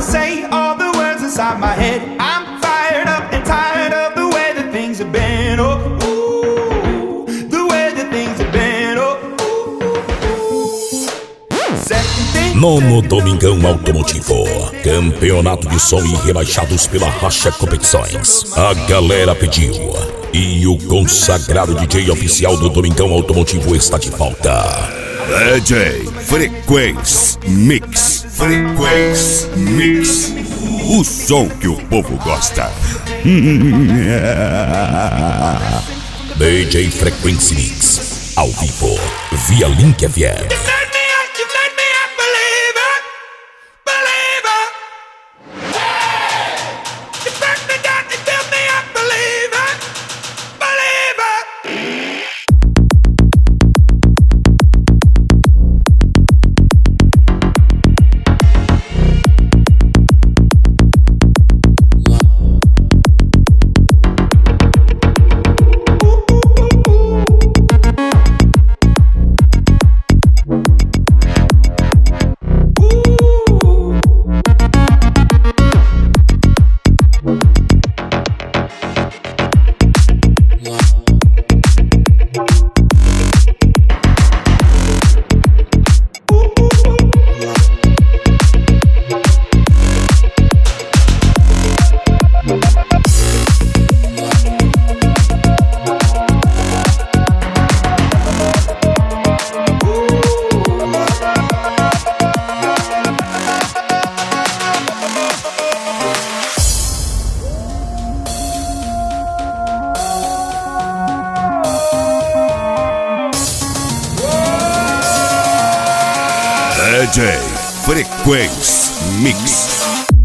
say all the words inside my head. I'm fired up and tired of the way that things have been. Oh, ooh, the way that things have been. Oh, Nono Domingão Automotivo, campeonato de som e rebaixados pela Racha Competições. A galera pediu e o consagrado DJ oficial do Domingão Automotivo está de volta. DJ Frequência Mix. Frequência Mix. O som que o povo gosta. DJ Frequência Mix, ao vivo, via Link FM. DJ Frequência Mix.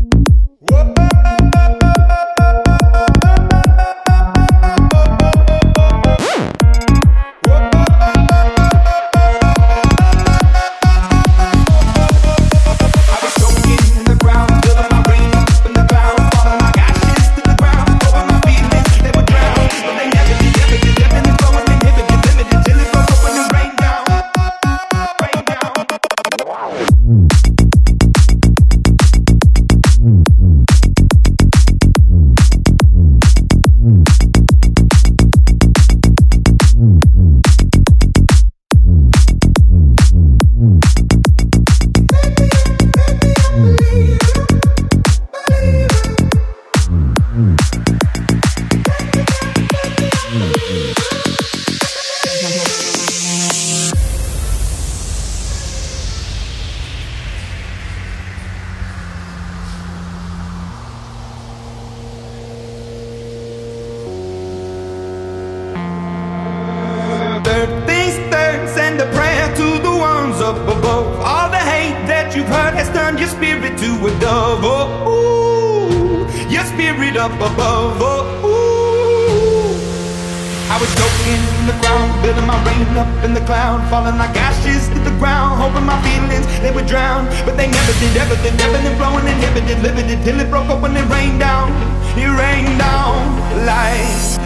Send a prayer to the ones up above. All the hate that you've heard has turned your spirit to a dove. Oh, ooh, your spirit up above. Oh, ooh. I was choking in the ground, building my rain up in the cloud, falling like ashes to the ground, hoping my feelings they would drown, but they never did. Everything ebbing and flowing, inhibited, limited, till it broke up when it rained down. It rained down like.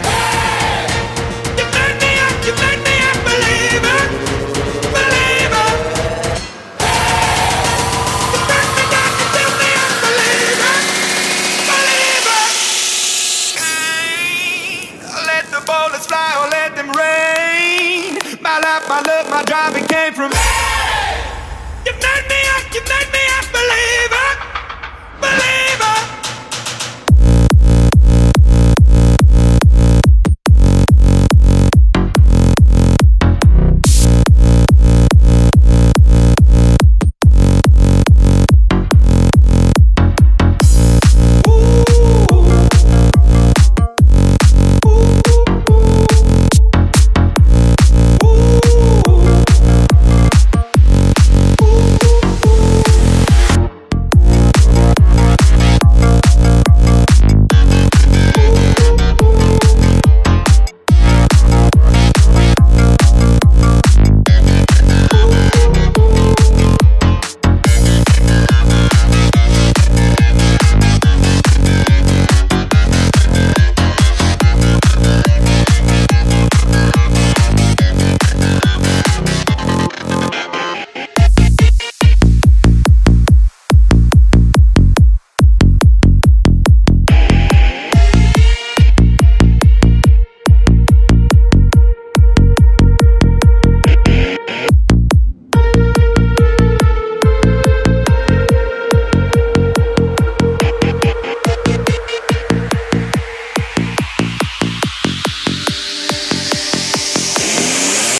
You made me a believer, believer. You turned me down, you built me a believer, believer. Let the bullets fly or let them rain. My life, my love, my drive, it came from.